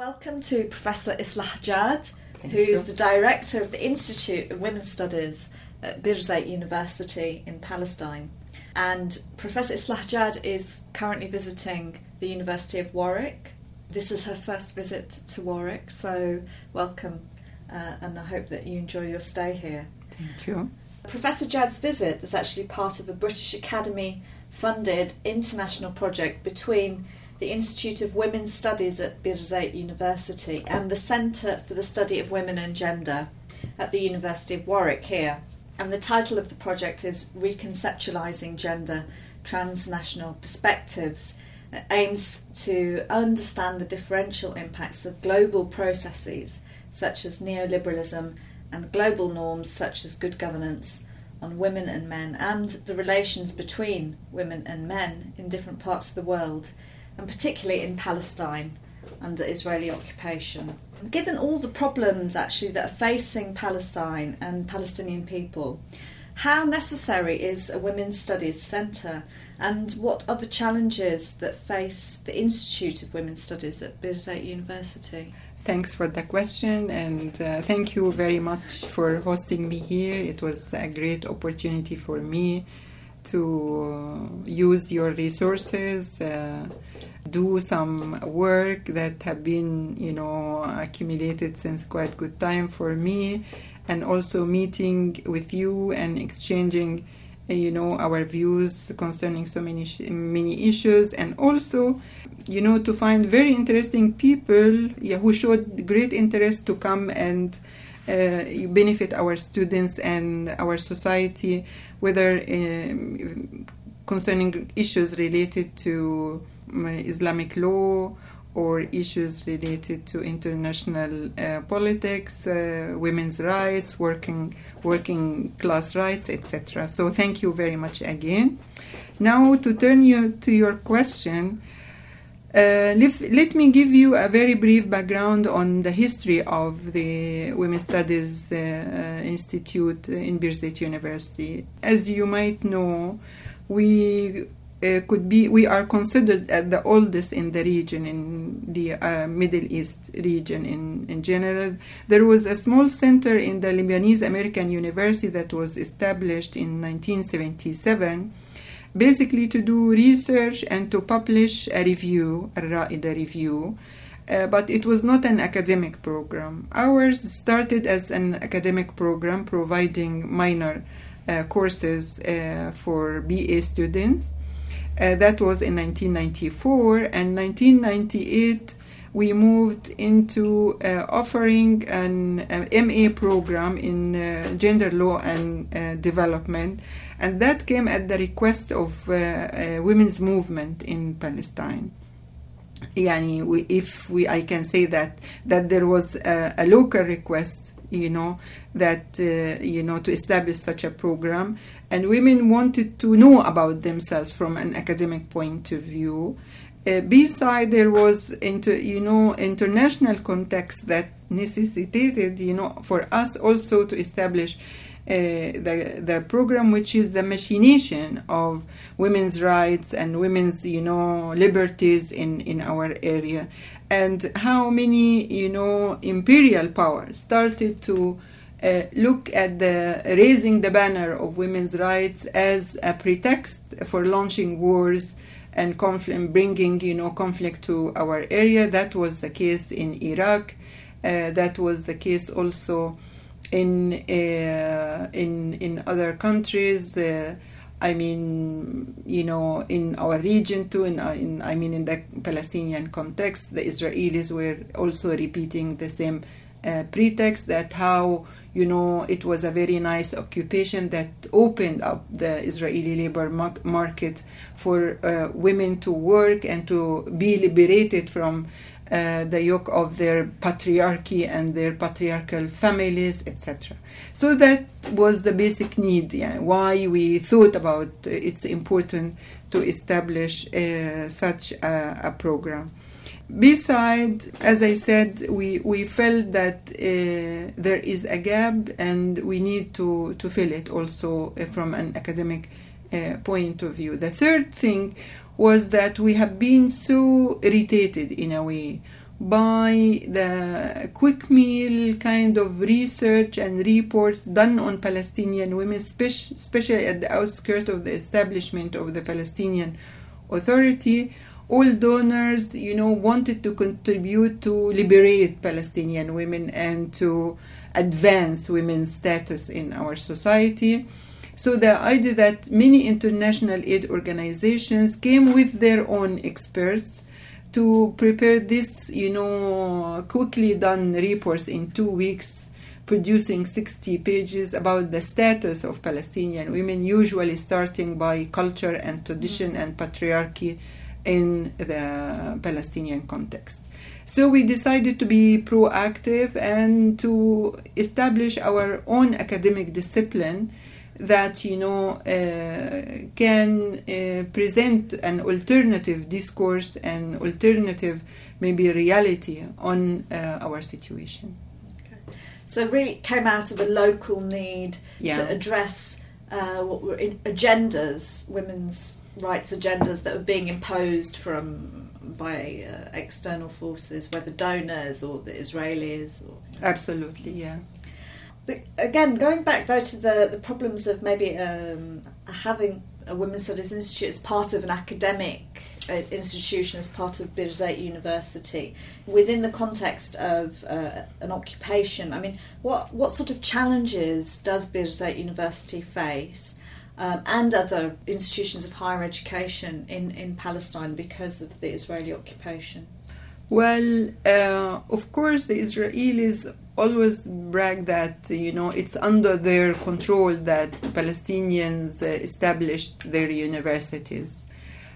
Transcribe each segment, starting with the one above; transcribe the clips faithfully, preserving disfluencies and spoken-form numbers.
Welcome to Professor Islahjad, Thank who's you. the Director of the Institute of Women's Studies at Birzeit University in Palestine. And Professor Islahjad is currently visiting the University of Warwick. This is her first visit to Warwick, so welcome, uh, and I hope that you enjoy your stay here. Thank you. Professor Jad's visit is actually part of a British Academy-funded international project between the Institute of Women's Studies at Birzeit University and the Centre for the Study of Women and Gender at the University of Warwick here. And the title of the project is Reconceptualising Gender, Transnational Perspectives. It aims to understand the differential impacts of global processes such as neoliberalism and global norms such as good governance on women and men, and the relations between women and men in different parts of the world, and particularly in Palestine under Israeli occupation. Given all the problems actually that are facing Palestine and Palestinian people, how necessary is a women's studies centre, and what are the challenges that face the Institute of Women's Studies at Birzeit University? Thanks for the question, and uh, thank you very much for hosting me here. It was a great opportunity for me to uh, use your resources, uh, do some work that have been, you know, accumulated since quite good time for me, and also meeting with you and exchanging, you know, our views concerning so many sh- many issues, and also, you know, to find very interesting people yeah, who showed great interest to come and uh, benefit our students and our society, whether um, concerning issues related to um, Islamic law or issues related to international uh, politics, uh, women's rights, working working class rights, et cetera. So thank you very much again. Now to turn you to your question, uh, let, let me give you a very brief background on the history of the Women's Studies uh, Institute in Birzeit University. As you might know, we Uh, could be we are considered as the oldest in the region, in the uh, Middle East region in, in general. There was a small center in the Lebanese American University that was established in nineteen seventy-seven, basically to do research and to publish a review, a Raida review, uh, but it was not an academic program. Ours started as an academic program providing minor uh, courses uh, for B A students. Uh, that was in nineteen ninety-four, and nineteen ninety-eight we moved into uh, offering an, an M A program in uh, gender law and uh, development, and that came at the request of uh, uh, women's movement in Palestine. Yani, we, if we, I can say that that there was a, a local request, you know, that uh, you know, to establish such a program, and women wanted to know about themselves from an academic point of view. Uh, beside, there was inter, you know, international context that necessitated, you know, for us also to establish uh, the the program, which is the machination of women's rights and women's, you know, liberties in in our area, and how many, you know, imperial powers started to Uh, look at the raising the banner of women's rights as a pretext for launching wars and conflict, bringing, you know, conflict to our area. That was the case in Iraq. Uh, that was the case also in uh, in in other countries. Uh, I mean, you know, in our region too. In, in I mean, in the Palestinian context, the Israelis were also repeating the same uh, pretext, that how, you know, it was a very nice occupation that opened up the Israeli labor market for uh, women to work and to be liberated from uh, the yoke of their patriarchy and their patriarchal families, et cetera. So that was the basic need, yeah, why we thought about uh, it's important to establish uh, such a, a program. Besides, as I said, we, we felt that uh, there is a gap and we need to, to fill it also uh, from an academic uh, point of view. The third thing was that we have been so irritated in a way by the quick meal kind of research and reports done on Palestinian women, especially at the outskirts of the establishment of the Palestinian Authority. All donors, you know, wanted to contribute to liberate Palestinian women and to advance women's status in our society. So the idea that many international aid organizations came with their own experts to prepare this, you know, quickly done reports in two weeks, producing sixty pages about the status of Palestinian women, usually starting by culture and tradition mm-hmm. and patriarchy in the Palestinian context. So we decided to be proactive and to establish our own academic discipline that, you know, uh, can uh, present an alternative discourse and alternative maybe reality on uh, our situation. Okay. So really it came out of a local need yeah. to address uh, what were in agendas, women's rights agendas that were being imposed from by uh, external forces, whether donors or the Israelis. Or, you know. Absolutely, yeah. But again, going back though to the, the problems of maybe um, having a Women's Studies Institute as part of an academic uh, institution, as part of Birzeit University, within the context of uh, an occupation. I mean, what what sort of challenges does Birzeit University face um, and other institutions of higher education in, in Palestine because of the Israeli occupation? Well, uh, of course, the Israelis always brag that, you know, it's under their control that Palestinians uh, established their universities.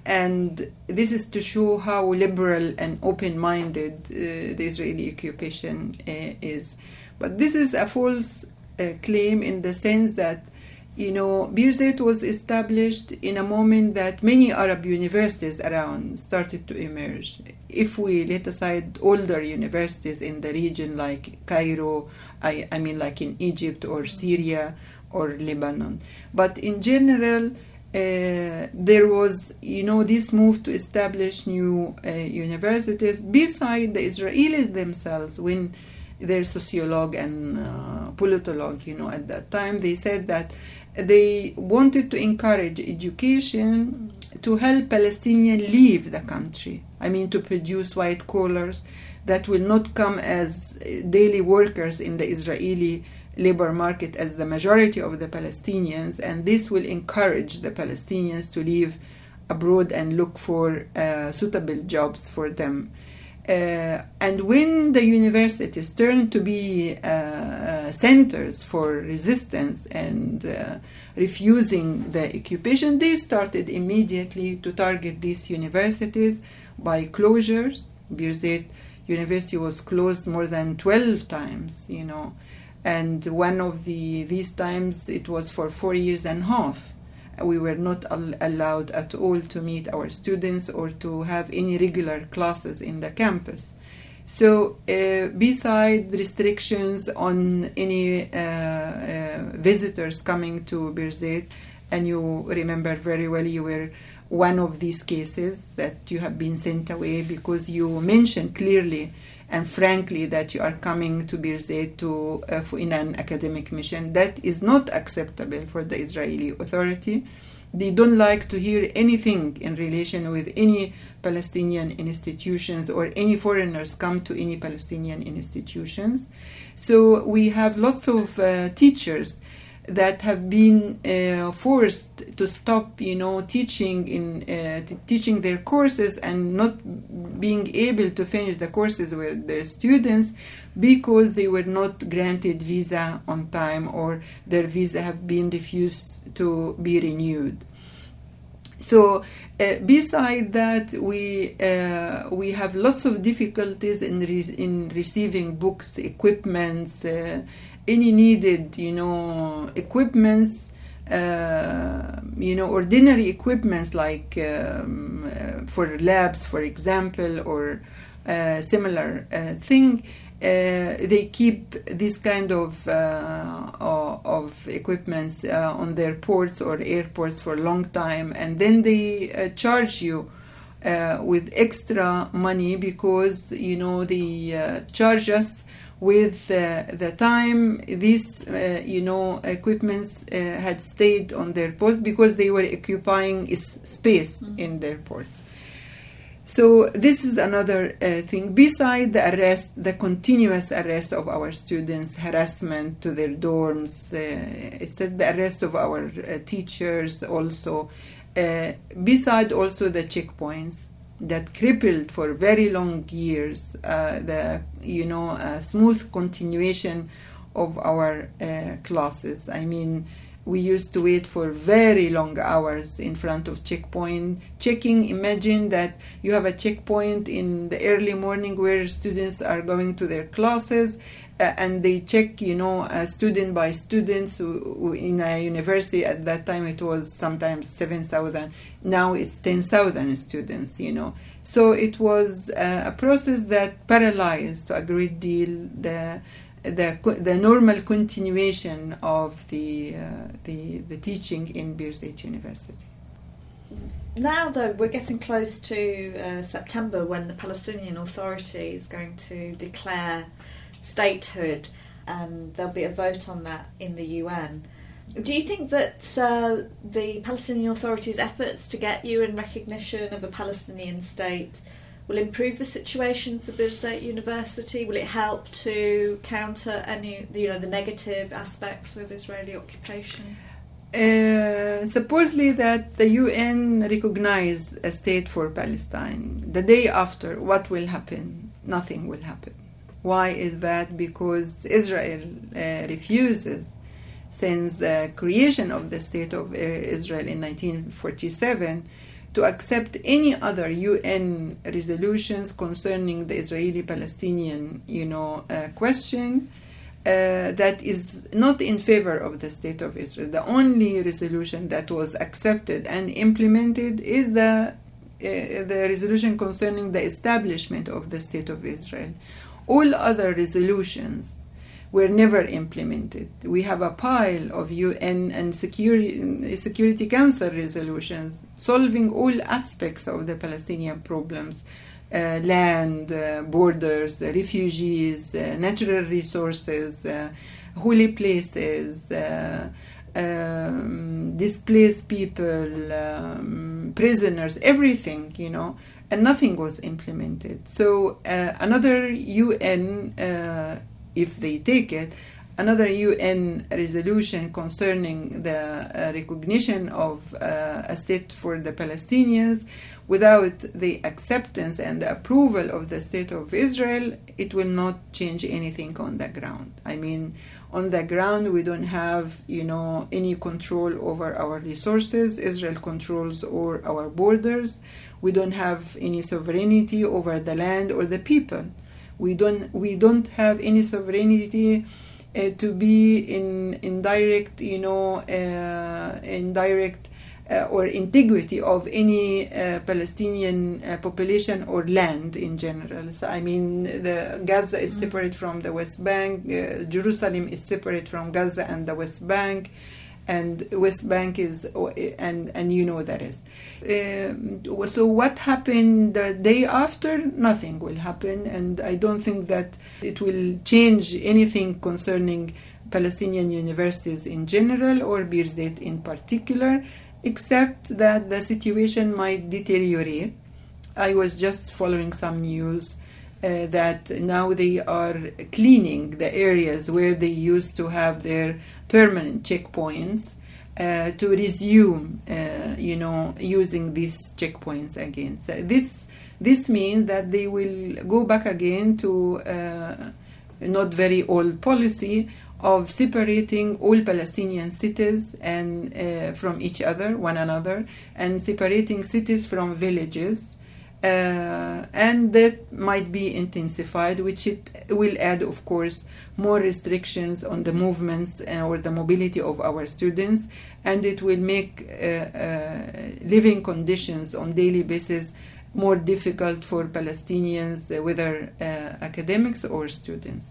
And this is to show how liberal and open-minded uh, the Israeli occupation uh, is. But this is a false uh, claim in the sense that, you know, Birzeit was established in a moment that many Arab universities around started to emerge. If we let aside older universities in the region like Cairo, I, I mean like in Egypt or Syria or Lebanon. But in general, uh, there was, you know, this move to establish new uh, universities beside the Israelis themselves. When their sociologue and uh, politologue, you know, at that time, they said that they wanted to encourage education to help Palestinians leave the country. I mean, to produce white collars that will not come as daily workers in the Israeli labor market as the majority of the Palestinians, and this will encourage the Palestinians to leave abroad and look for uh, suitable jobs for them. Uh, and when the universities turned to be uh, centers for resistance and uh, refusing the occupation, they started immediately to target these universities by closures. Birzeit University was closed more than twelve times, you know, and one of the these times it was for four years and a half. We were not al- allowed at all to meet our students or to have any regular classes in the campus. So, uh, beside restrictions on any uh, uh, visitors coming to Birzeit, and you remember very well you were one of these cases that you have been sent away because you mentioned clearly and frankly that you are coming to Birzeit to uh, for in an academic mission. That is not acceptable for the Israeli Authority. They don't like to hear anything in relation with any Palestinian institutions or any foreigners come to any Palestinian institutions. So we have lots of uh, teachers that have been uh, forced to stop, you know, teaching in uh, t- teaching their courses and not being able to finish the courses with their students because they were not granted visa on time or their visa have been refused to be renewed. So, uh, beside that, we uh, we have lots of difficulties in re- in receiving books, equipments, uh, any needed, you know, equipments, uh, you know, ordinary equipments like um, uh, for labs, for example, or uh, similar uh, thing. Uh, they keep this kind of uh, of equipments uh, on their ports or airports for a long time, and then they uh, charge you uh, with extra money because, you know, they uh, charge us with uh, the time these, uh, you know, equipments uh, had stayed on their post because they were occupying is- space mm-hmm. in their ports. So this is another uh, thing. Beside the arrest, the continuous arrest of our students, harassment to their dorms, uh, it's the arrest of our uh, teachers also. Uh, beside also the checkpoints that crippled for very long years uh, the, you know, uh, smooth continuation of our uh, classes. I mean, we used to wait for very long hours in front of checkpoint checking. Imagine that you have a checkpoint in the early morning where students are going to their classes uh, and they check, you know, uh, student by student. So in a university at that time it was sometimes seven thousand. Now it's ten thousand students, you know. So it was uh, a process that paralyzed a great deal the The, the normal continuation of the, uh, the the teaching in Birzeit University. Now, though, we're getting close to uh, September when the Palestinian Authority is going to declare statehood, and there'll be a vote on that in the U N. Do you think that uh, the Palestinian Authority's efforts to get U N recognition of a Palestinian state will improve the situation for Birzeit University? Will it help to counter any, you know, the negative aspects of Israeli occupation? Uh, supposedly that the U N recognized a state for Palestine. The day after, what will happen? Nothing will happen. Why is that? Because Israel uh, refuses, since the creation of the state of Israel in nineteen forty-seven, to accept any other U N resolutions concerning the Israeli-Palestinian, you know, uh, question uh, that is not in favor of the state of Israel. The only resolution that was accepted and implemented is the uh, the resolution concerning the establishment of the state of Israel. All other resolutions were never implemented. We have a pile of U N and Security, Security Council resolutions solving all aspects of the Palestinian problems, uh, land, uh, borders, uh, refugees, uh, natural resources, uh, holy places, uh, um, displaced people, um, prisoners, everything, you know, and nothing was implemented. So uh, another U N uh, if they take it, another U N resolution concerning the uh, recognition of uh, a state for the Palestinians without the acceptance and the approval of the state of Israel, it will not change anything on the ground. I mean, on the ground, we don't have, you know, any control over our resources. Israel controls all our borders. We don't have any sovereignty over the land or the people. We don't we don't have any sovereignty uh, to be in in direct, you know, uh, in direct uh, or integrity of any uh, Palestinian uh, population or land in general. So, I mean, the Gaza is separate from the West Bank. Uh, Jerusalem is separate from Gaza and the West Bank. And West Bank is, and and you know the rest. Uh, so what happened the day after? Nothing will happen, and I don't think that it will change anything concerning Palestinian universities in general or Birzeit in particular, except that the situation might deteriorate. I was just following some news uh, that now they are cleaning the areas where they used to have their permanent checkpoints uh, to resume, uh, you know, using these checkpoints again. So this this means that they will go back again to uh, not very old policy of separating all Palestinian cities and uh, from each other, one another, and separating cities from villages. Uh, and that might be intensified, which it will add, of course, more restrictions on the movements or the mobility of our students, and it will make uh, uh, living conditions on daily basis more difficult for Palestinians, uh, whether uh, academics or students.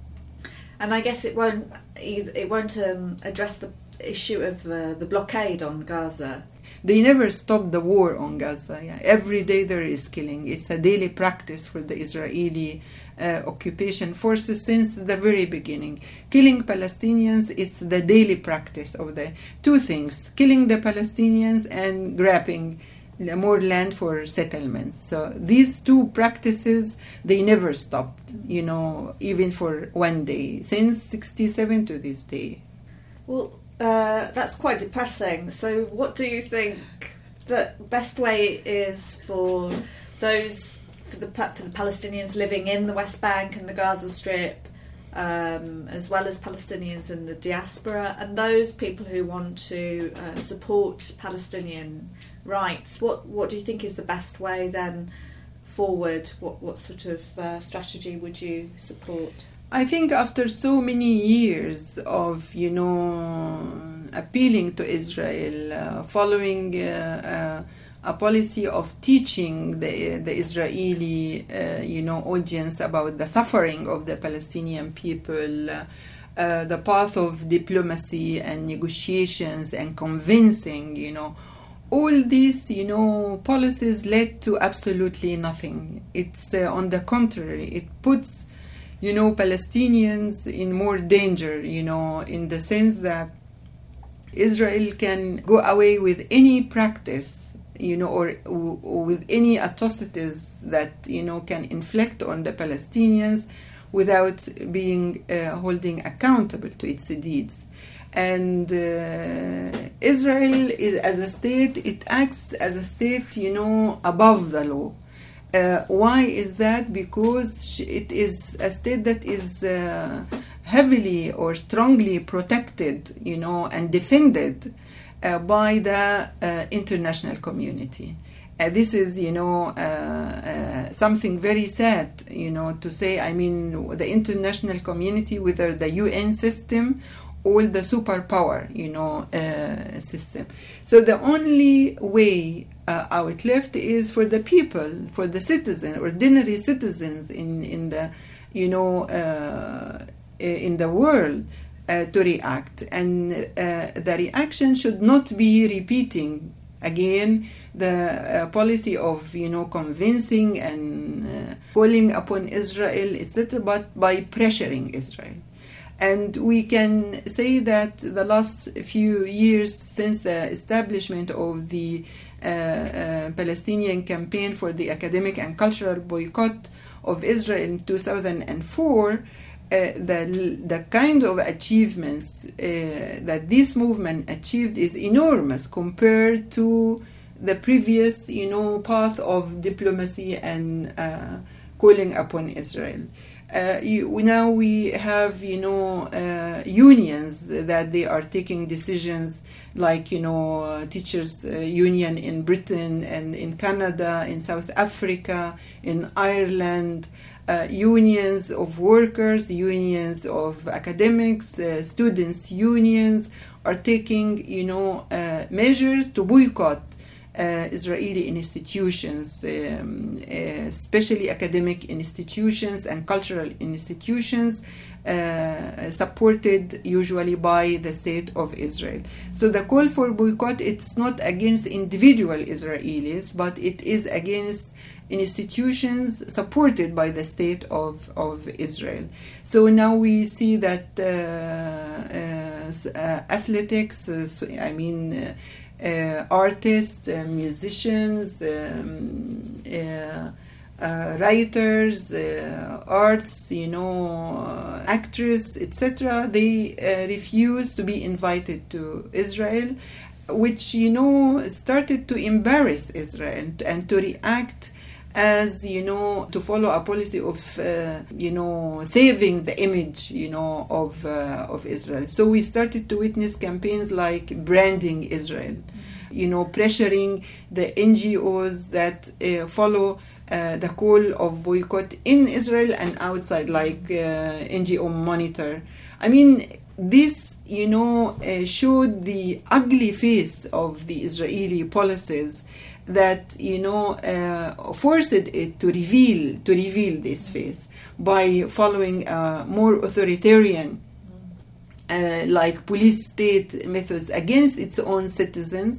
And I guess it won't it won't um, address the issue of uh, the blockade on Gaza. they never stopped the war on Gaza. Yeah. Every day there is killing. It's a daily practice for the Israeli uh, occupation forces since the very beginning. Killing Palestinians is the daily practice of the two things: killing the Palestinians and grabbing more land for settlements. So these two practices, they never stopped, you know, even for one day, since sixty-seven to this day. Well, uh, that's quite depressing. So what do you think the best way is for those, for the, for the Palestinians living in the West Bank and the Gaza Strip, um, as well as Palestinians in the diaspora, and those people who want to uh, support Palestinian rights? What what do you think is the best way then forward? What what sort of uh, strategy would you support? I think after so many years of, you know, appealing to Israel, uh, following uh, uh, a policy of teaching the the Israeli, uh, you know, audience about the suffering of the Palestinian people, uh, uh, the path of diplomacy and negotiations and convincing, you know, all these, you know, policies led to absolutely nothing. It's uh, on the contrary, it puts, you know, Palestinians in more danger, you know, in the sense that Israel can go away with any practice, you know, or, or with any atrocities that, you know, can inflict on the Palestinians without being uh, holding accountable to its deeds. And uh, Israel is, as a state, it acts as a state, you know, above the law. Uh, why is that? Because it is a state that is uh, heavily or strongly protected, you know, and defended uh, by the uh, international community. Uh, this is, you know, uh, uh, something very sad, you know, to say. I mean, the international community, whether the U N system or the superpower, you know, uh, system. So the only way uh, out left is for the people, for the citizens, ordinary citizens in in the, you know, uh, in the world uh, to react, and uh, the reaction should not be repeating again the uh, policy of, you know, convincing and uh, calling upon Israel, et cetera, but by pressuring Israel. And we can say that the last few years since the establishment of the uh, uh, Palestinian campaign for the academic and cultural boycott of Israel in two thousand four, uh, the, the kind of achievements uh, that this movement achieved is enormous compared to the previous, you know, path of diplomacy and uh, calling upon Israel. Uh, you, now we have, you know, uh, unions that they are taking decisions like, you know, uh, teachers uh, union in Britain and in Canada, in South Africa, in Ireland, uh, unions of workers, unions of academics, uh, students unions are taking, you know, uh, measures to boycott Uh, Israeli institutions, um, uh, especially academic institutions and cultural institutions, uh, supported usually by the state of Israel. So the call for boycott, it's not against individual Israelis, but it is against institutions supported by the state of, of Israel. So now we see that uh, uh, uh, athletics, uh, so, I mean, uh, Uh, artists, uh, musicians, um, uh, uh, writers, uh, arts, you know, uh, actors, et cetera. They uh, refuse to be invited to Israel, which, you know, started to embarrass Israel and to react as, you know, to follow a policy of, uh, you know, saving the image, you know, of uh, of Israel. So we started to witness campaigns like branding Israel, you know, pressuring the N G Os that uh, follow uh, the call of boycott in Israel and outside, like uh, N G O Monitor. I mean, this, you know, uh, showed the ugly face of the Israeli policies that, you know, uh, forced it to reveal to reveal this face by following a more authoritarian, uh, like police state methods against its own citizens,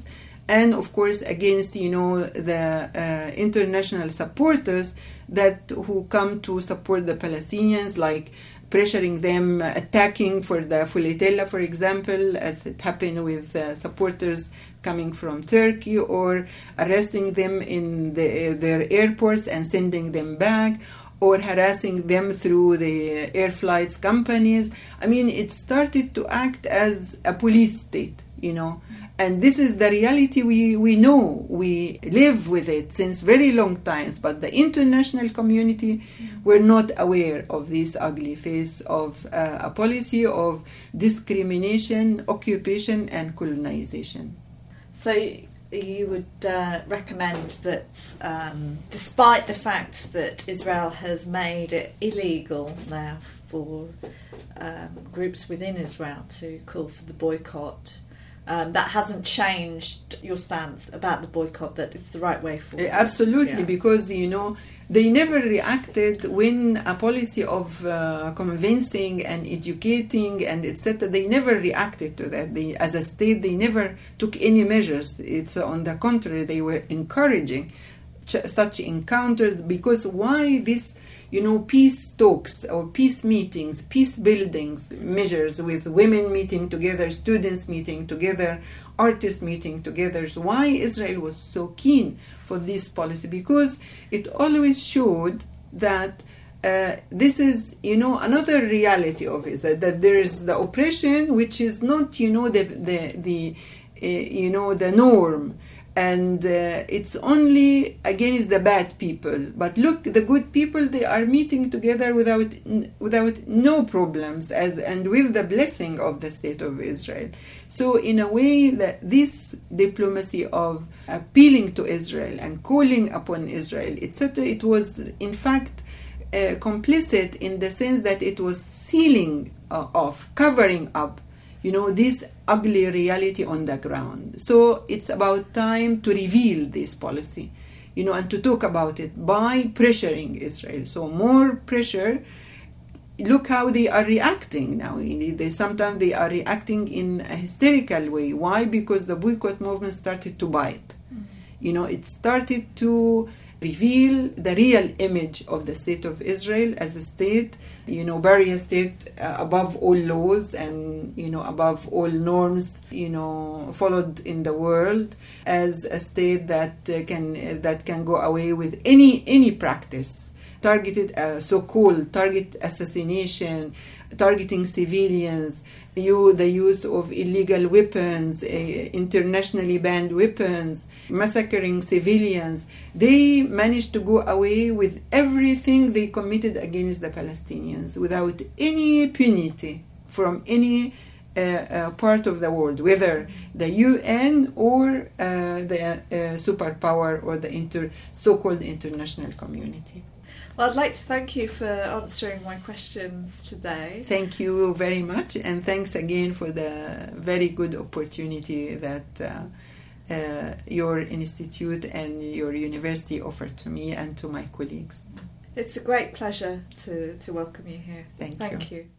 and of course against, you know, the uh, international supporters that who come to support the Palestinians, like pressuring them, attacking for the Fuletella, for example, as it happened with uh, supporters coming from Turkey, or arresting them in the, their airports and sending them back, or harassing them through the air flights companies. I mean, it started to act as a police state, you know. And this is the reality we, we know. We live with it since very long times. But the international community mm. were not aware of this ugly face of uh, a policy of discrimination, occupation, and colonization. So you would uh, recommend that, um, despite the fact that Israel has made it illegal now for um, groups within Israel to call for the boycott, Um, that hasn't changed your stance about the boycott, that it's the right way forward? Absolutely, yeah. because, you know, they never reacted when a policy of uh, convincing and educating and et cetera, they never reacted to that. They, as a state, they never took any measures. It's uh, on the contrary, they were encouraging ch- such encounters, because why this, you know, peace talks or peace meetings, peace buildings measures with women meeting together, students meeting together, artists meeting together. So why Israel was so keen for this policy? Because it always showed that uh, this is, you know, another reality of it, that, that there is the oppression, which is not, you know, the, the, the uh, you know, the norm. And uh, it's only against the bad people. But look, the good people, they are meeting together without without no problems, as, and with the blessing of the State of Israel. So in a way, that this diplomacy of appealing to Israel and calling upon Israel, et cetera, it was in fact uh, complicit in the sense that it was sealing uh, off, covering up, you know, this ugly reality on the ground. So it's about time to reveal this policy, you know, and to talk about it by pressuring Israel. So more pressure. Look how they are reacting now. They, sometimes they are reacting in a hysterical way. Why? Because the boycott movement started to bite. Mm-hmm. You know, it started to reveal the real image of the State of Israel as a state, you know, barrier state uh, above all laws and, you know, above all norms, you know, followed in the world, as a state that uh, can uh, that can go away with any any practice, targeted uh, so-called target assassination, targeting civilians, you the use of illegal weapons, uh, internationally banned weapons, massacring civilians. They managed to go away with everything they committed against the Palestinians without any impunity from any uh, uh, part of the world, whether the U N or uh, the uh, superpower or the inter- so-called international community. Well, I'd like to thank you for answering my questions today. Thank you very much, and thanks again for the very good opportunity that uh, uh, your institute and your university offered to me and to my colleagues. It's a great pleasure to, to welcome you here. Thank, thank you. you.